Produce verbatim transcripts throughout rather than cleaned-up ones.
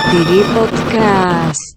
štyri podcast.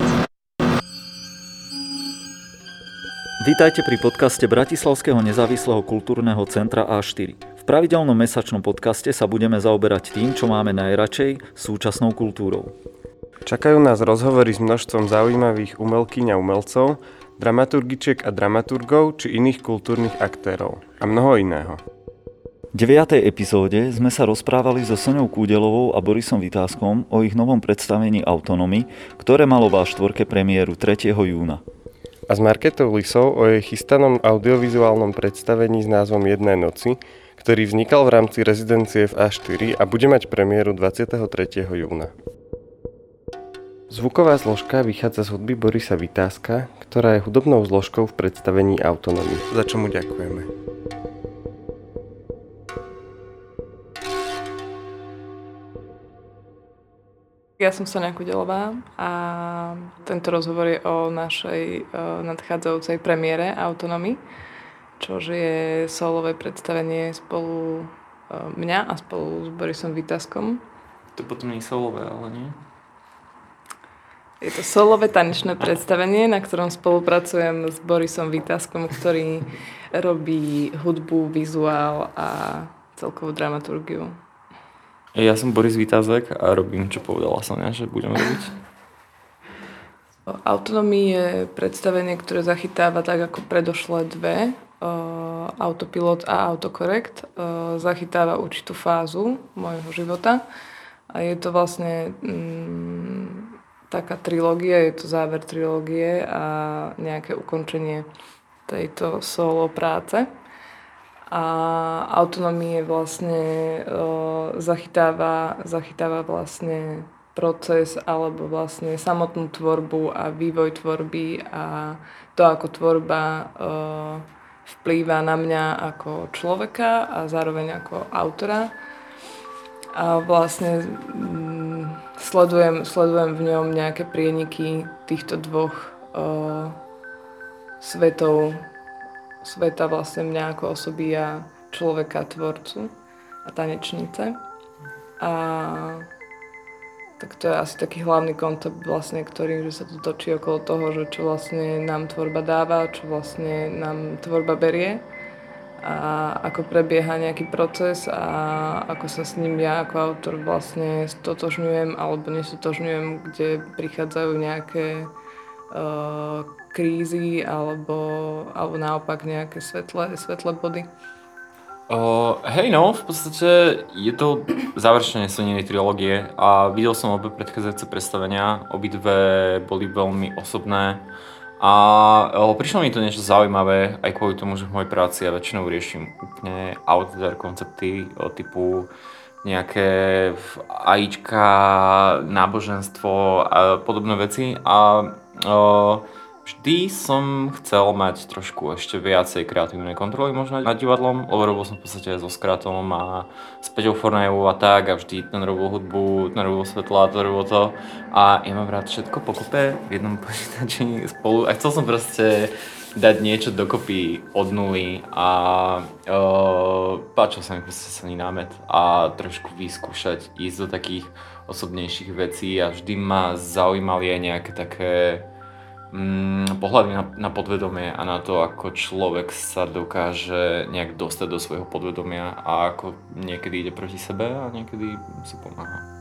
Vítajte pri podcaste Bratislavského nezávislého kultúrneho centra á štyri. V pravidelnom mesačnom podcaste sa budeme zaoberať tým, čo máme najradšej, súčasnou kultúrou. Čakajú nás rozhovory s množstvom zaujímavých umelkyň a umelcov, dramaturgičiek a dramaturgov či iných kultúrnych aktérov a mnoho iného. V deviatej epizóde sme sa rozprávali so Soňou Kúdelovou a Borisom Vitáskom o ich novom predstavení Autonomy, ktoré malo vo štvorke premiéru tretieho júna. A s Marketou Lisou o jej chystanom audiovizuálnom predstavení s názvom Jednej noci, ktorý vznikal v rámci rezidencie v á štyri a bude mať premiéru dvadsiateho tretieho júna. Zvuková zložka vychádza z hudby Borisa Vitáska, ktorá je hudobnou zložkou v predstavení Autonomy, za čo mu ďakujeme. Ja som Soňa Kúdelová a tento rozhovor je o našej uh, nadchádzajúcej premiére Autonomy, čo je solové predstavenie spolu uh, mňa a spolu s Borisom Vitáskom. To potom nie je solové, ale nie? Je to solové tanečné predstavenie, na ktorom spolupracujem s Borisom Vitáskom, ktorý robí hudbu, vizuál a celkovú dramaturgiu. Ja som Boris Vitázek a robím, čo povedala Soňa, že budeme robiť. Autonomy je predstavenie, ktoré zachytáva tak ako predošlé dve, uh, Autopilot a Autokorekt. Uh, zachytáva určitú fázu môjho života a je to vlastne um, taká trilógia, je to záver trilógie a nejaké ukončenie tejto solo práce. A Autonomie vlastne uh, zachytáva, zachytáva vlastne proces alebo vlastne samotnú tvorbu a vývoj tvorby a to, ako tvorba uh, vplýva na mňa ako človeka a zároveň ako autora. A vlastne um, sledujem, sledujem v ňom nejaké prieniky týchto dvoch uh, svetov, sveta vlastne mňa ako osoby a človeka, tvorcu a tanečnice. A tak to je asi taký hlavný koncept vlastne, ktorý že sa to točí okolo toho, že čo vlastne nám tvorba dáva, čo vlastne nám tvorba berie a ako prebieha nejaký proces a ako sa s ním ja ako autor vlastne stotožňujem alebo nestotožňujem, kde prichádzajú nejaké uh, krízy alebo, alebo naopak nejaké svetlé, svetlé body? Uh, hej no, v podstate je to završenie Soňinej trilógie a videl som obe predchádzajúce predstavenia, obidve boli veľmi osobné a uh, prišlo mi to niečo zaujímavé aj kvôli tomu, že v mojej práci ja väčšinou riešim úplne out there koncepty uh, typu nejaké ajíčka, náboženstvo a podobné veci a uh, vždy som chcel mať trošku ešte viacej kreatívnej kontroly možno nad divadlom, lebo robil som v podstate so Skratom a s Peťou Fornajovou a tak a vždy ten robil hudbu, ten robil svetla, to robil to a ja mám rád všetko pokope v jednom počítači spolu a chcel som proste dať niečo dokopy od nuly a uh, páčil sa mi proste sa námet a trošku vyskúšať ísť do takých osobnejších vecí a vždy ma zaujímali aj nejaké také Mm, pohľady na, na podvedomie a na to, ako človek sa dokáže nejak dostať do svojho podvedomia a ako niekedy ide proti sebe a niekedy si pomáha.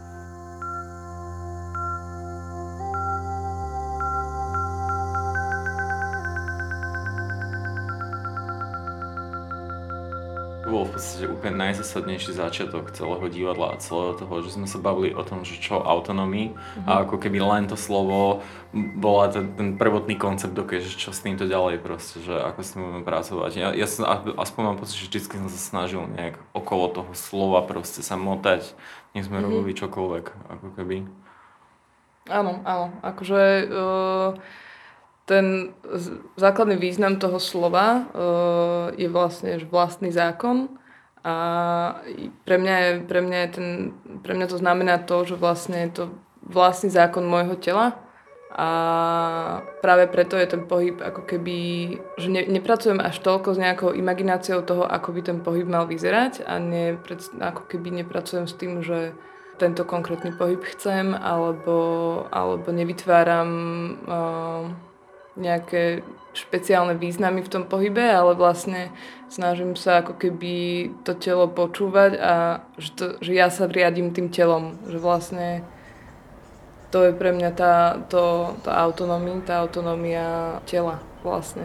To bol v podstate úplne najzásadnejší začiatok celého divadla a celého toho, že sme sa bavili o tom, že čo autonomii mm-hmm. a ako keby len to slovo bola ten, ten prvotný koncept, dokiaľ, že čo s týmto ďalej proste, že ako s tým budeme pracovať. Ja, ja som, aspoň mám pocit, že vždycky som sa snažil nejak okolo toho slova proste sa motať, nech sme mm-hmm. robili čokoľvek, ako keby. Áno, áno, akože uh, ten základný význam toho slova uh, je vlastne vlastný zákon a pre mňa, je, pre, mňa je ten, pre mňa to znamená to, že vlastne je to vlastný zákon môjho tela a práve preto je ten pohyb ako keby, že ne, nepracujem až toľko s nejakou imagináciou toho, ako by ten pohyb mal vyzerať a ne, ako keby nepracujem s tým, že tento konkrétny pohyb chcem, alebo, alebo nevytváram uh, nejaké špeciálne významy v tom pohybe, ale vlastne snažím sa ako keby to telo počúvať a že, to, že ja sa riadím tým telom, že vlastne to je pre mňa tá, to, tá autonómia, tá autonómia tela vlastne.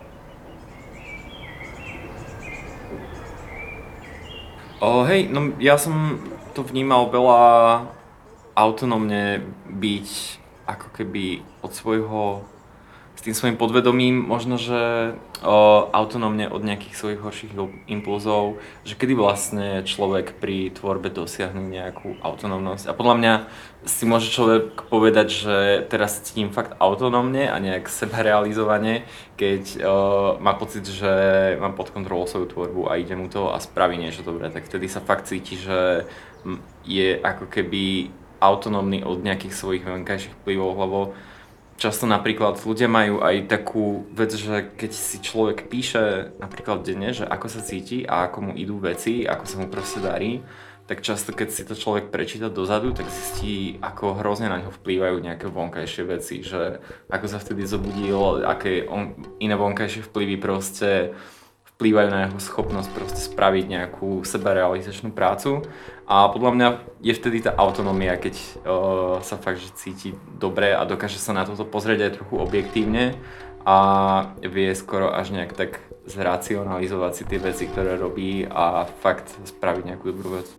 O, hej, no ja som to vnímal veľa autonómne byť ako keby od svojho, s tým svojím podvedomím, možno, že o, autonómne od nejakých svojich horších impulzov, že kedy vlastne človek pri tvorbe dosiahne nejakú autonómnosť. A podľa mňa si môže človek povedať, že teraz cítim fakt autonómne a nejak sebarealizovane, keď o, má pocit, že mám pod kontrolou svoju tvorbu a ide mu to a spraví niečo dobré, tak vtedy sa fakt cíti, že je ako keby autonómny od nejakých svojich vonkajších vplyvov, lebo často napríklad ľudia majú aj takú vec, že keď si človek píše napríklad denne, že ako sa cíti a ako mu idú veci, ako sa mu proste darí, tak často keď si to človek prečíta dozadu, tak zistí, ako hrozne na ňo vplývajú nejaké vonkajšie veci, že ako sa vtedy zobudil, aké on, iné vonkajšie vplyvy proste vplývajú na jeho schopnosť proste spraviť nejakú sebarealizačnú prácu. A podľa mňa je vtedy tá autonómia, keď uh, sa fakt že cíti dobre a dokáže sa na toto pozrieť aj trochu objektívne a vie skoro až nejak tak zracionalizovať si tie veci, ktoré robí a fakt spraviť nejakú dobrú vec.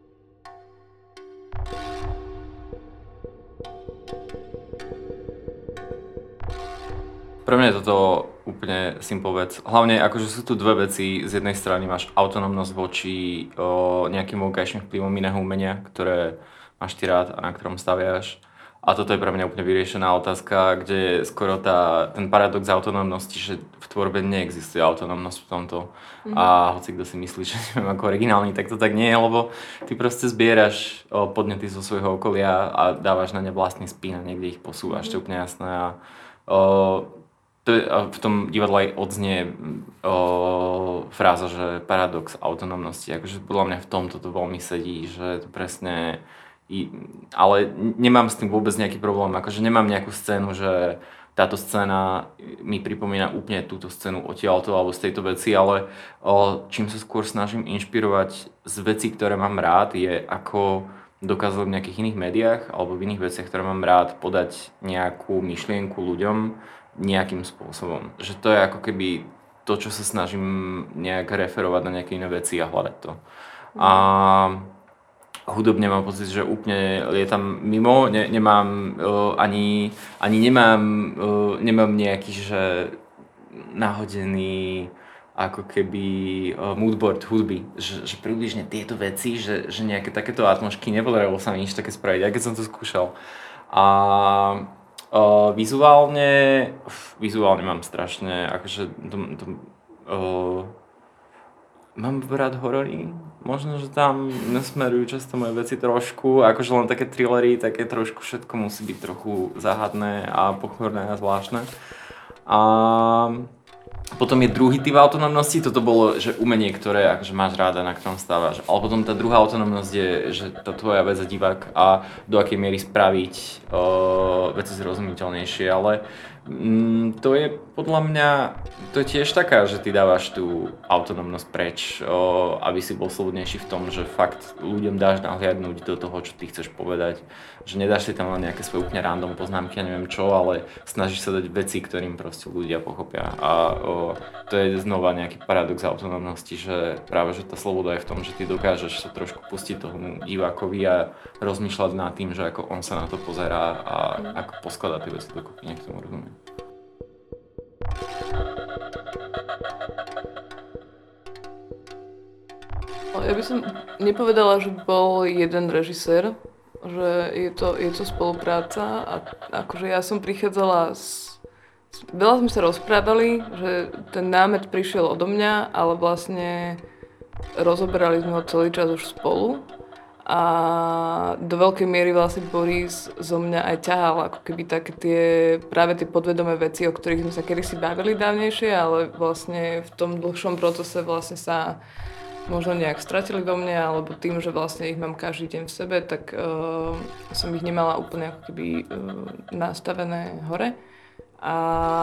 Pre mňa je toto úplne simple vec. Hlavne akože sú tu dve veci. Z jednej strany máš autonómnosť voči o, nejakým vonkajším vplyvom iného umenia, ktoré máš ty rád a na ktorom staviaš. A toto je pre mňa úplne vyriešená otázka, kde je skoro tá, ten paradox autonómnosti, že v tvorbe neexistuje autonómnosť v tomto. Mm-hmm. A hoci kto si myslí, že neviem ako originálny, tak to tak nie je, lebo ty proste zbieraš o, podnety zo svojho okolia a dávaš na ne vlastný spin a niekde ich posúvaš, mm-hmm. to je úplne jasné. A, o, To je, v tom divadle aj odznie o, fráza, že paradox autonómnosti. Akože podľa mňa v tomto to veľmi sedí, že to presne... I, ale nemám s tým vôbec nejaký problém. Akože nemám nejakú scénu, že táto scéna mi pripomína úplne túto scénu odtiaľto alebo z tejto veci, ale o, čím sa skôr snažím inšpirovať z vecí, ktoré mám rád, je ako dokázať v nejakých iných médiách alebo v iných veciach, ktoré mám rád, podať nejakú myšlienku ľuďom nejakým spôsobom. Že to je ako keby to, čo sa snažím nejak referovať na nejaké iné veci a hľadať to. A hudobne mám pocit, že úplne lietam mimo, ne, nemám uh, ani, ani nemám, uh, nemám nejaký, že nahodený ako keby uh, moodboard hudby, že, že približne tieto veci, že, že nejaké takéto atmosféry nepodarilo sa mi nič také spraviť, aj keď som to skúšal. A Uh, vizuálne, uf, vizuálne mám strašne, akože to, to, uh, mám rád horory, možno, že tam nesmerujú často moje veci trošku, akože len také thrillery, také trošku všetko musí byť trochu záhadné a pochmurné a zvláštne. A potom je druhý typ autonómnosti, toto bolo, že umenie, ktoré akože máš ráda, na ktorom stávaš. Ale potom tá druhá autonómnosť je, že tá tvoja vec je divák a do akej miery spraviť uh, veci zrozumiteľnejšie, ale mm, to je podľa mňa, to je tiež taká, že ty dávaš tú autonómnosť preč, uh, aby si bol slobodnejší v tom, že fakt ľuďom dáš nahliadnúť do toho, čo ty chceš povedať. Že nedáš si tam len nejaké svoje úplne random poznámky, ja neviem čo, ale snažíš sa dať veci, ktorým proste ľudia pochopia. A uh, to je znova nejaký paradox autonómnosti, že práve že tá sloboda je v tom, že ty dokážeš sa trošku pustiť tomu divákovi a rozmýšľať nad tým, že ako on sa na to pozerá a ako poskladá tie veci dokopy, nech tomu rozumie. Ja by som nepovedala, že bol jeden režisér, že je to, je to spolupráca a akože ja som prichádzala s... Veľa sme sa rozprávali, že ten námet prišiel odo mňa, ale vlastne rozoberali sme ho celý čas už spolu a do veľkej miery vlastne Boris zo mňa aj ťahal ako keby také tie, práve tie podvedomé veci, o ktorých sme sa kedysi bavili dávnejšie, ale vlastne v tom dlhšom procese vlastne sa možno nejak stratili vo mne, alebo tým, že vlastne ich mám každý deň v sebe, tak uh, som ich nemala úplne ako keby uh, nastavené hore. A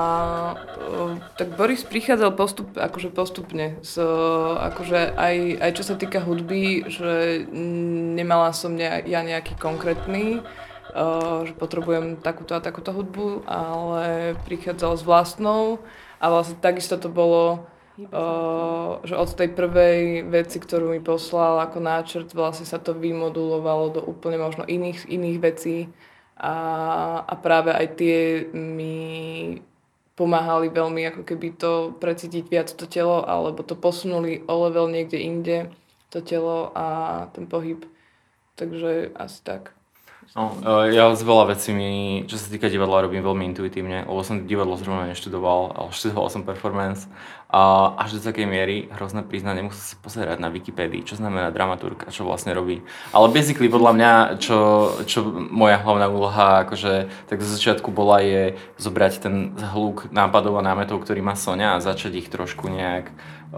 uh, tak Boris prichádzal postup, akože postupne, s, uh, akože aj, aj čo sa týka hudby, že nemala som ne, ja nejaký konkrétny, uh, že potrebujem takúto a takúto hudbu, ale prichádzal s vlastnou a vlastne takisto to bolo, Uh, že od tej prvej veci, ktorú mi poslal ako náčrt, vlastne sa to vymodulovalo do úplne možno iných, iných vecí a, a práve aj tie mi pomáhali veľmi ako keby to precítiť viac to telo, alebo to posunuli o level niekde inde, to telo a ten pohyb. Takže asi tak. No, ja z veľa vecí mi, čo sa týka divadla, robím veľmi intuitívne, lebo som divadlo zrovna neštudoval, ale študoval som performance a až do takej miery, hrozné priznanie, nemusím sa pozerať na Wikipédii, čo znamená dramaturg a čo vlastne robí. Ale basically podľa mňa, čo, čo moja hlavná úloha, akože tak zo začiatku bola je zobrať ten hluk nápadov a námetov, ktorý má Soňa a začať ich trošku nejak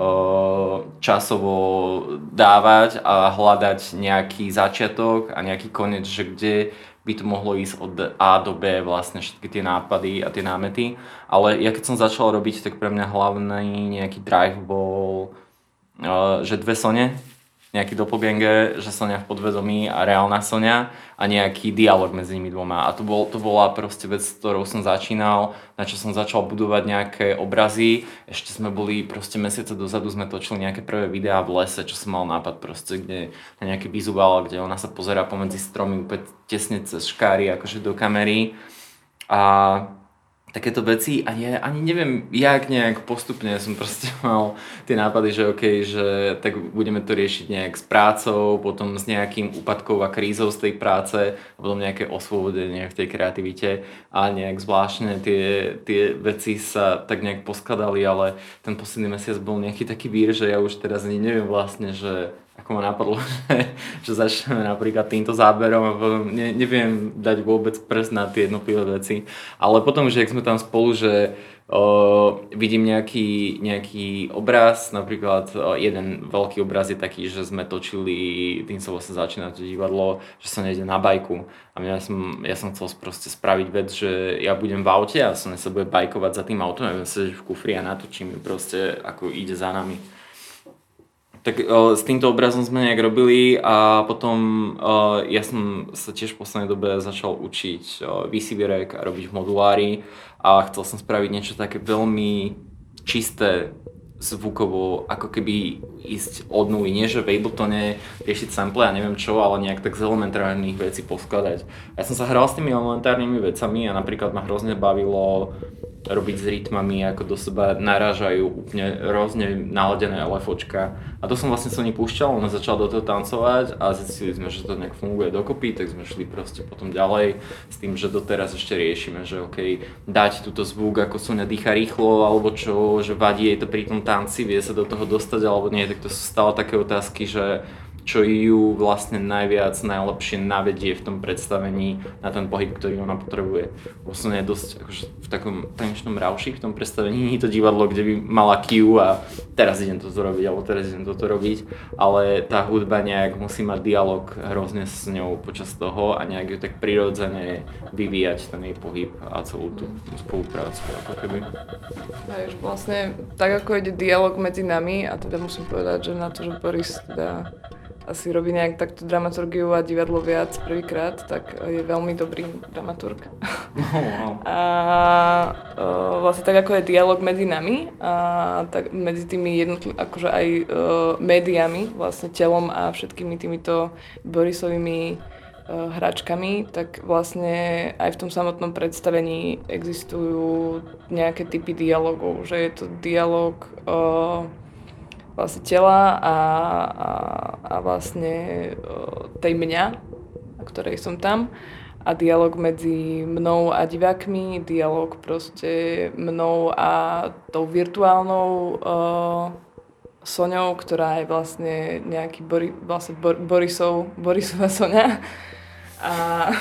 časovo dávať a hľadať nejaký začiatok a nejaký koniec, že kde by to mohlo ísť od A do B vlastne všetky tie nápady a tie námety. Ale ja keď som začal robiť, tak pre mňa hlavný nejaký drive bol, že dve Sone, nejaký doppelganger, že Soňa v podvedomí a reálna Soňa a nejaký dialog medzi nimi dvoma. A to, bol, to bola proste vec, s ktorou som začínal, na čo som začal budovať nejaké obrazy. Ešte sme boli proste mesiace dozadu, sme točili nejaké prvé videá v lese, čo som mal nápad proste, kde na nejaký vizuál, kde ona sa pozerá pomedzi stromy úplne tesne cez škáry, akože do kamery. A takéto veci a ja ani neviem, jak nejak postupne som proste mal tie nápady, že okej, okay, že tak budeme to riešiť nejak s prácou, potom s nejakým úpadkou a krízou z tej práce a potom nejaké osvobodenie v tej kreativite a nejak zvláštne tie, tie veci sa tak nejak poskladali, ale ten posledný mesiac bol nejaký taký vír, že ja už teraz ani neviem vlastne, že ako ma napadlo, že, že začneme napríklad týmto záberom a potom ne, neviem dať vôbec prst na tie jednotlivé veci. Ale potom, že ak sme tam spolu, že o, vidím nejaký, nejaký obraz, napríklad o, jeden veľký obraz je taký, že sme točili, tým sa vlastne začína to divadlo, že sa nejde na bajku. A ja som, ja som chcel proste spraviť vec, že ja budem v aute a som sa bude bajkovať za tým autom, ja budem sedieť v kufri a natočím proste, ako ide za nami. Tak o, s týmto obrazom sme nejak robili a potom o, ja som sa tiež v poslednej dobe začal učiť vé cé vierek a robiť v modulári a chcel som spraviť niečo také veľmi čisté zvukovo, ako keby ísť od nuly, nie že v Abletone riešiť sample a neviem čo, ale nejak tak z elementárnych vecí poskladať. Ja som sa hral s tými elementárnymi vecami a napríklad ma hrozne bavilo robiť s rytmami, ako do seba narážajú úplne rôzne naladené elefočka. A to som vlastne sa nepúšťal, ona začala do toho tancovať a zistili sme, že to nejak funguje dokopy, tak sme šli proste potom ďalej s tým, že doteraz ešte riešime, že okej, okay, dať túto zvuk, ako Soňa dýcha rýchlo, alebo čo, že vadí jej to pri tom tanci, vie sa do toho dostať, alebo nie, tak to sú stále také otázky, že čo ju vlastne najviac, najlepšie navedie v tom predstavení na ten pohyb, ktorý ona potrebuje. Vlastne je dosť akože, v takom tanečnom rauši v tom predstavení, nie je to divadlo, kde by mala cue a teraz idem toto robiť, alebo teraz idem toto robiť, ale tá hudba nejak musí mať dialog hrozne s ňou počas toho a nejak ju tak prirodzene vyvíjať ten jej pohyb a celú tú spoluprácu, ako keby. A už vlastne tak ako ide dialog medzi nami a teda musím povedať, že na to, že Boris teda asi robí nejak takto dramaturgiu a divadlo viac prvýkrát, tak je veľmi dobrý dramaturg. Oh, wow. A uh, vlastne tak ako je dialog medzi nami a tak medzi tými jednotlivými, akože aj uh, médiami, vlastne telom a všetkými týmito Borisovými uh, hračkami, tak vlastne aj v tom samotnom predstavení existujú nejaké typy dialogov, že je to dialog uh, vlastne tela a, a, a vlastne o, tej mňa, na ktorej som tam a dialog medzi mnou a divákmi, dialog proste mnou a tou virtuálnou o, Soňou, ktorá je vlastne nejaký Bori, vlastne Bor, Borisov, Borisova Soňa a,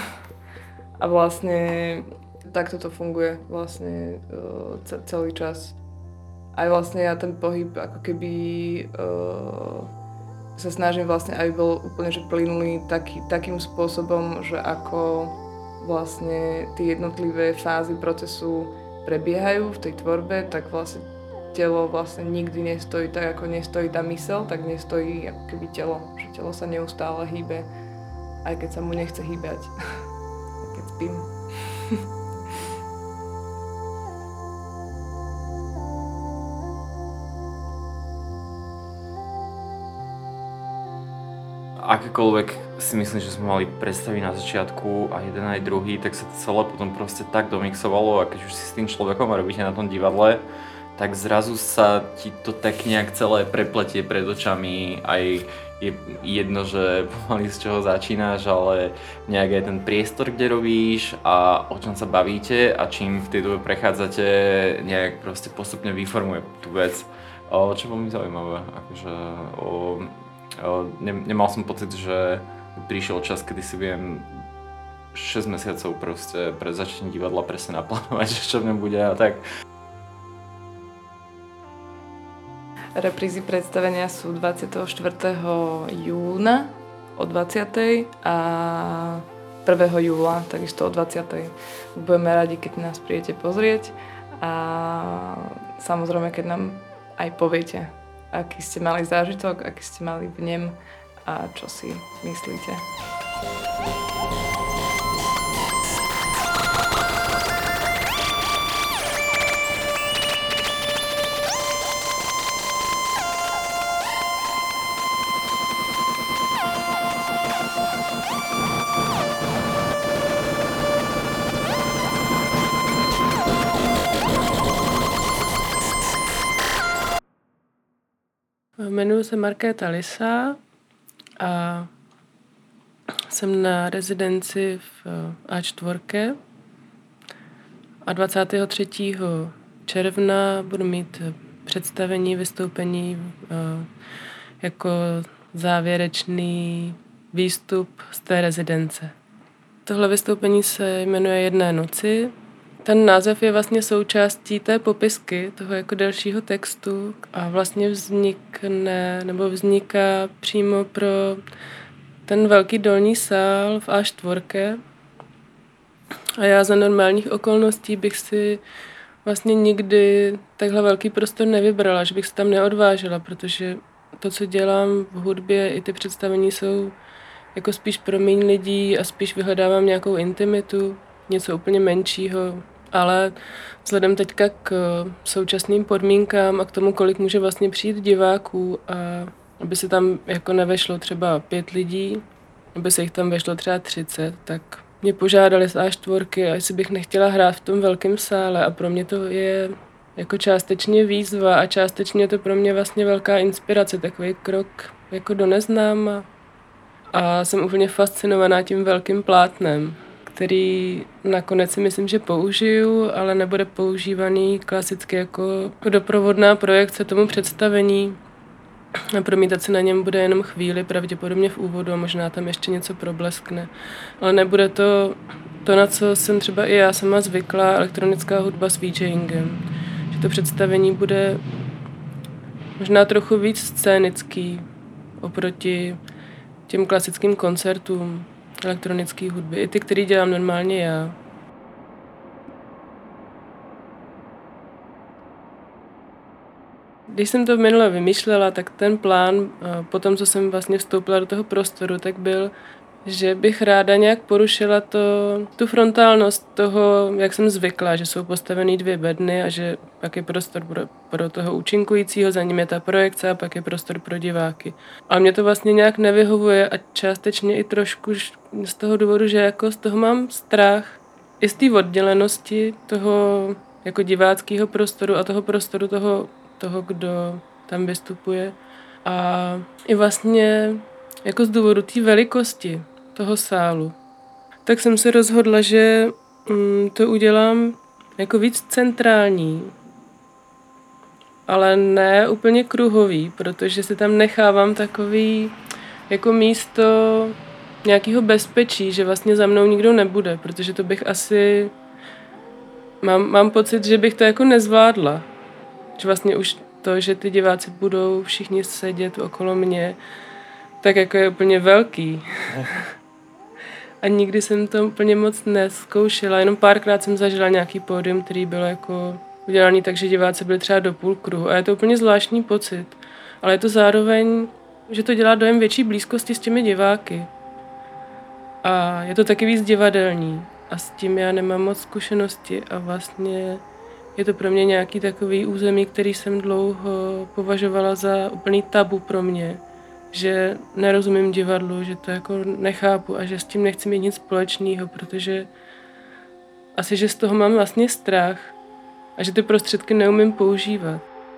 a vlastne takto to funguje vlastne o, celý čas. Aj vlastne ja ten pohyb ako keby uh, sa snažím vlastne, aby bol úplne že plynulý taký, takým spôsobom, že ako vlastne tie jednotlivé fázy procesu prebiehajú v tej tvorbe, tak vlastne telo vlastne nikdy nestojí tak, ako nestojí tá myseľ, tak nestojí ako keby telo. Že telo sa neustále hýbe, aj keď sa mu nechce hýbať, keď spím. Akékoľvek si myslím, že sme mali predstaviť na začiatku a jeden aj druhý, tak sa to celé potom proste tak domixovalo a keď už si s tým človekom robíte na tom divadle, tak zrazu sa ti to tak nejak celé prepletie pred očami, aj je jedno, že pomaly z čoho začínaš, ale nejak aj ten priestor, kde robíš a o čom sa bavíte a čím v tej dobe prechádzate, nejak proste postupne vyformuje tú vec. O, čo bolo mi zaujímavé, akože o, o, ne, nemal som pocit, že prišiel čas, kedy si viem šesť mesiacov proste pred začatím divadla presne naplánovať, čo v ňom bude a tak. Reprízy predstavenia sú dvadsiateho štvrtého júna o dvadsiatej a prvého júla takisto o dvadsiatej. Budeme radi, keď nás prídete pozrieť a samozrejme, keď nám aj poviete, aký ste mali zážitok, aký ste mali vnem a čo si myslíte. Jmenuji se Markéta Lisa a jsem na rezidenci v á čtyři a dvacátého třetího června budu mít představení, vystoupení jako závěrečný výstup z té rezidence. Tohle vystoupení se jmenuje Jedné noci. Ten název je vlastně součástí té popisky, toho jako delšího textu a vlastně vznikne, nebo vzniká přímo pro ten velký dolní sál v á čtyři. A já za normálních okolností bych si vlastně nikdy takhle velký prostor nevybrala, že bych se tam neodvážila, protože to, co dělám v hudbě, i ty představení jsou jako spíš pro méně lidí a spíš vyhledávám nějakou intimitu, něco úplně menšího. Ale vzhledem teďka k současným podmínkám a k tomu, kolik může vlastně přijít diváků a aby se tam jako nevešlo třeba pět lidí, aby se jich tam vešlo třeba třicet, tak mě požádali z á čtyři, a jestli bych nechtěla hrát v tom velkém sále a pro mě to je jako částečně výzva a částečně to pro mě vlastně velká inspirace, takový krok jako do neznáma. A jsem úplně fascinovaná tím velkým plátnem, který nakonec si myslím, že použiju, ale nebude používaný klasicky jako doprovodná projekce tomu představení. A promítat se na něm bude jenom chvíli, pravděpodobně v úvodu a možná tam ještě něco probleskne. Ale nebude to to, na co jsem třeba i já sama zvykla, elektronická hudba s VJingem. Že to představení bude možná trochu víc scénický oproti těm klasickým koncertům elektronické hudby, i ty, které dělám normálně já. Když jsem to minule vymýšlela, tak ten plán, po tom, co jsem vlastně vstoupila do toho prostoru, tak byl, že bych ráda nějak porušila to, tu frontálnost toho, jak jsem zvykla, že jsou postavený dvě bedny a že pak je prostor pro, pro toho účinkujícího, za ním je ta projekce a pak je prostor pro diváky. Ale mě to vlastně nějak nevyhovuje a částečně i trošku z toho důvodu, že jako z toho mám strach. I z té oddělenosti toho jako diváckého prostoru a toho prostoru toho, toho, kdo tam vystupuje. A i vlastně jako z důvodu té velikosti toho sálu. Tak jsem se rozhodla, že mm, to udělám jako víc centrální, ale ne úplně kruhový, protože si tam nechávám takový jako místo nějakého bezpečí, že vlastně za mnou nikdo nebude, protože to bych asi... Mám, mám pocit, že bych to jako nezvládla. Že vlastně už to, že ty diváci budou všichni sedět okolo mě, tak jako je úplně velký. A nikdy jsem to úplně moc nezkoušela, jenom párkrát jsem zažila nějaký pódium, který byl jako udělaný tak, že diváci byli třeba do půl kruhu. A je to úplně zvláštní pocit. Ale je to zároveň, že to dělá dojem větší blízkosti s těmi diváky. A je to taky víc divadelní. A s tím já nemám moc zkušenosti a vlastně je to pro mě nějaký takový území, který jsem dlouho považovala za úplný tabu pro mě. Že nerozumím divadlu, že to jako nechápu a že s tím nechci mít nic společného, protože asi, že z toho mám vlastně strach a že ty prostředky neumím používat.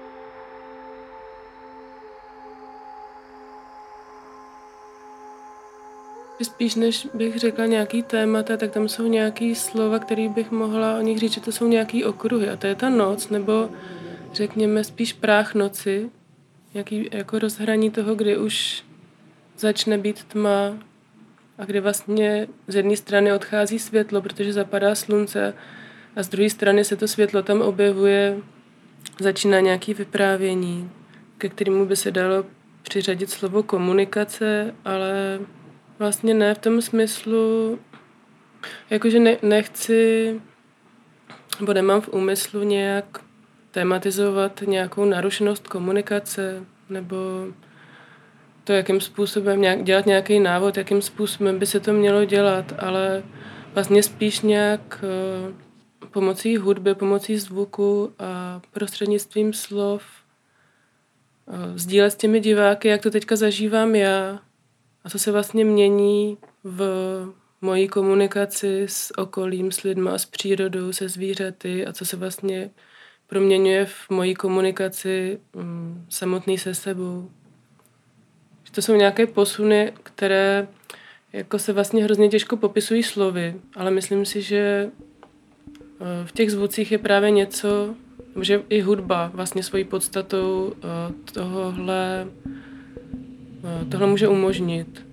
Spíš než bych řekla nějaký témata, tak tam jsou nějaký slova, který bych mohla o nich říct, že to jsou nějaký okruhy. A to je ta noc, nebo řekněme spíš práh noci, nějaký jako rozhraní toho, kdy už začne být tma a kdy vlastně z jedné strany odchází světlo, protože zapadá slunce a z druhé strany se to světlo tam objevuje, začíná nějaké vyprávění, ke kterému by se dalo přiřadit slovo komunikace, ale vlastně ne v tom smyslu, jakože ne, nechci, nebo nemám v úmyslu nějak tematizovat nějakou narušenost komunikace, nebo to, jakým způsobem nějak, dělat nějaký návod, jakým způsobem by se to mělo dělat, ale vlastně spíš nějak uh, pomocí hudby, pomocí zvuku a prostřednictvím slov uh, sdílet s těmi diváky, jak to teďka zažívám já a co se vlastně mění v mojí komunikaci s okolím, s lidma, s přírodou, se zvířaty a co se vlastně proměňuje v mojí komunikaci um, samotný se sebou. To jsou nějaké posuny, které jako se vlastně hrozně těžko popisují slovy, ale myslím si, že v těch zvucích je právě něco, že i hudba vlastně svojí podstatou tohle, tohle může umožnit.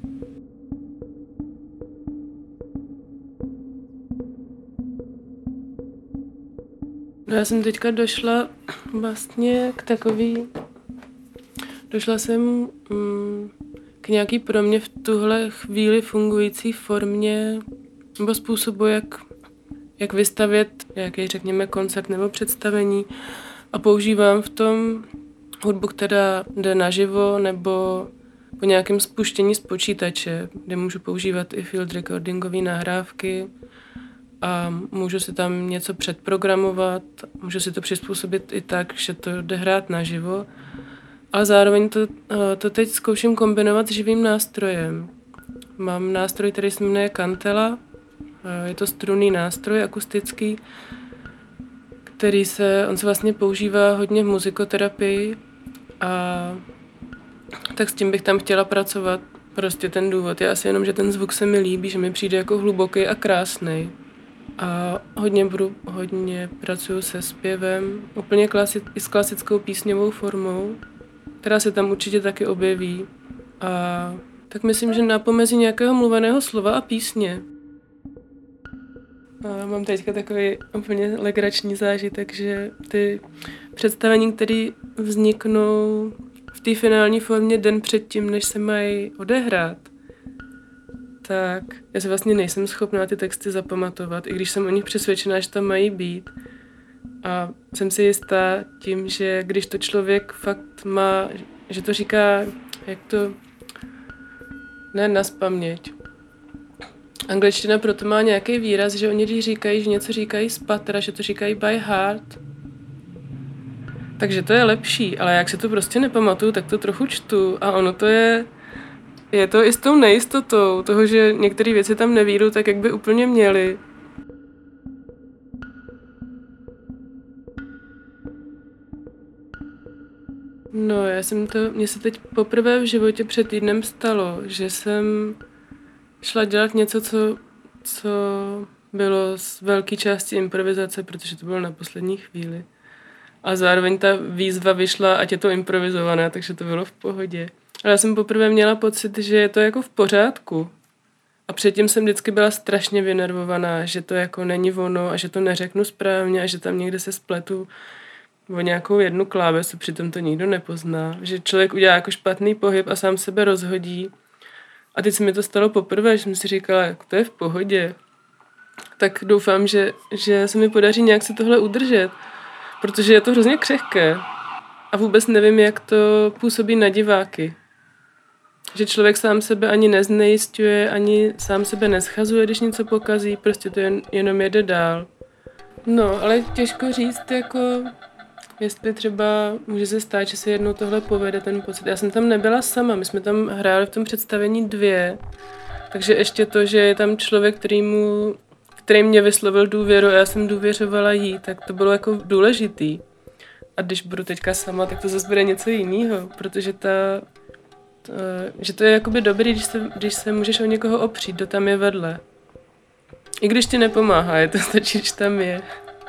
No já jsem teďka došla vlastně k takový... Došla jsem mm, k nějaký pro mě v tuhle chvíli fungující formě nebo způsobu, jak, jak vystavět nějaký, řekněme, koncert nebo představení a používám v tom hudbu, která jde naživo nebo po nějakém spuštění z počítače, kde můžu používat i field recordingové nahrávky a můžu si tam něco předprogramovat, můžu si to přizpůsobit i tak, že to jde hrát naživo. Ale zároveň to, to teď zkouším kombinovat s živým nástrojem. Mám nástroj, který se jmenuje Kantela. Je to strunný nástroj, akustický, který se, on se vlastně používá hodně v muzikoterapii a tak s tím bych tam chtěla pracovat. Prostě ten důvod je asi jenom, že ten zvuk se mi líbí, že mi přijde jako hluboký a krásný. A hodně, budu, hodně pracuju se zpěvem, úplně klasi, i s klasickou písňovou formou, která se tam určitě taky objeví. A tak myslím, že na pomezí nějakého mluveného slova a písně. A mám teďka takový úplně legrační zážitek, že ty představení, které vzniknou v té finální formě den předtím, než se mají odehrát, tak já si vlastně nejsem schopná ty texty zapamatovat, i když jsem o nich přesvědčená, že tam mají být. A jsem si jistá tím, že když to člověk fakt má, že to říká, jak to, ne nazpaměť. Angličtina proto má nějaký výraz, že oni když říkají, že něco říkají z patra, že to říkají by heart. Takže to je lepší, ale jak se to prostě nepamatuju, tak to trochu čtu a ono to je, je to i s tou nejistotou toho, že některé věci tam nevídu tak, jak by úplně měly. No, já jsem to, mně se teď poprvé v životě před týdnem stalo, že jsem šla dělat něco, co, co bylo z velké části improvizace, protože to bylo na poslední chvíli. A zároveň ta výzva vyšla, ať je to improvizované, takže to bylo v pohodě. Ale já jsem poprvé měla pocit, že je to jako v pořádku. A předtím jsem vždycky byla strašně vynervovaná, že to jako není ono a že to neřeknu správně a že tam někde se spletu o nějakou jednu klávesu, přitom to nikdo nepozná. Že člověk udělá jako špatný pohyb a sám sebe rozhodí A teď se mi to stalo poprvé, že jsem si říkala, jak to je v pohodě. Tak doufám, že, že se mi podaří nějak se tohle udržet, protože je to hrozně křehké. A vůbec nevím, jak to působí na diváky. Že člověk sám sebe ani neznejisťuje, ani sám sebe neschazuje, když něco pokazí, prostě to jen, jenom jede dál. No, ale těžko říct, jako, jestli třeba může se stát, že se jednou tohle povede, ten pocit. Já jsem tam nebyla sama, my jsme tam hráli v tom představení dvě, takže ještě to, že je tam člověk, který, mu, který mě vyslovil důvěru a já jsem důvěřovala jí, tak to bylo jako důležitý. A když budu teďka sama, tak to zase bude něco jiného, protože ta, to, že to je jakoby dobrý, když se, když se můžeš o někoho opřít, kdo tam je vedle. I když ti nepomáhá, je to stačí, když tam je.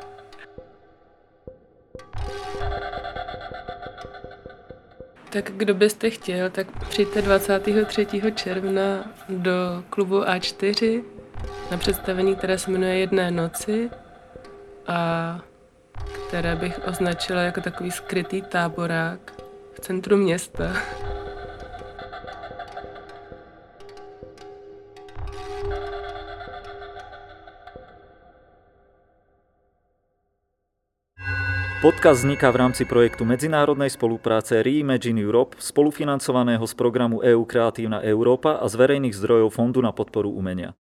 Tak kdo byste chtěl, tak přijďte dvacátého třetího června do klubu A čtyři na představení, které se jmenuje Jedné noci a které bych označila jako takový skrytý táborák v centru města. Podcast vzniká v rámci projektu medzinárodnej spolupráce Reimagine Europe, spolufinancovaného z programu é ú Kreatívna Európa a z verejných zdrojov Fondu na podporu umenia.